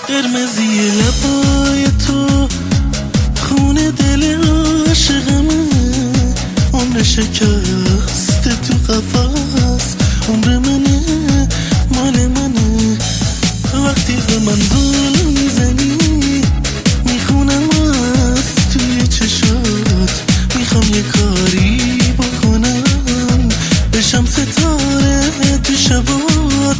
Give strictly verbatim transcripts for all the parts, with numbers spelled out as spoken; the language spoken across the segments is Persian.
قرمزی لبای تو خون دل عاشقمه، عمر شکست تو قفس عمر منه مال منه. وقتی به من ظلم میزنی میخونم از توی چشات، میخوام یه کاری بکنم بشم ستاره تو شبات.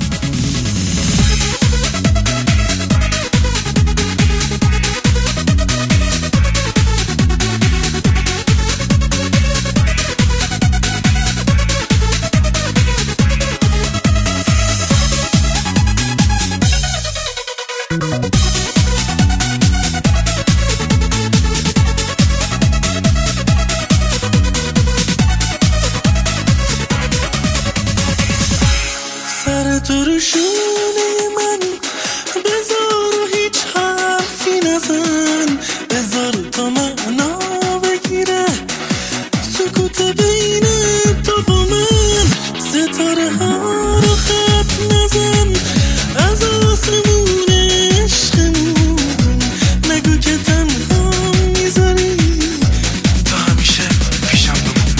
سر تو رو شونه من بذار و هیچ حرفی نزن، بذار تا معنا بگیره سکوت بین تو و من. ستاره ها رو خط نزن از آسمون عشقمون، نگو که تنها میذاری تا همیشه پیشم بمون.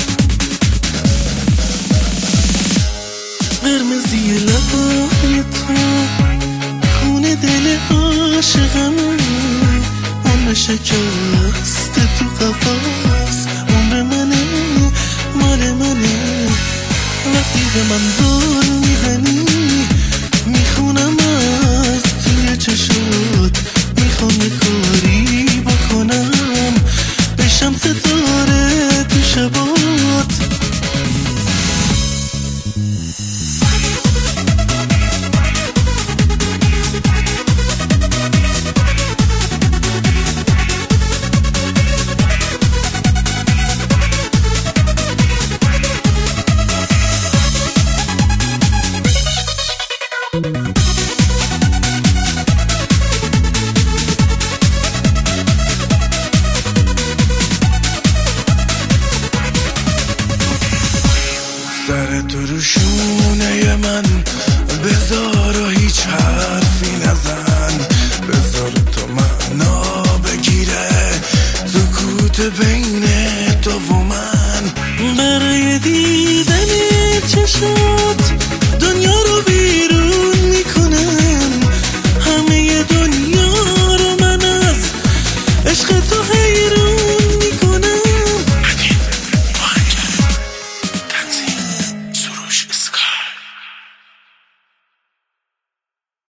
قرمزی لبای تو خون دل عاشقمه، عمر شکست تو قفس عمر منه مال منه. وقتی به من ظلم میزنی میخونم از توی چشات، میخوام یه کاری بکنم بشم ستاره تو شبات. سر تو رو شونه من بذار و هیچ حرفی نزن، بذار تا معنا بگیره سکوت بین تو و من. برای دیدن چشات دنیا رو بی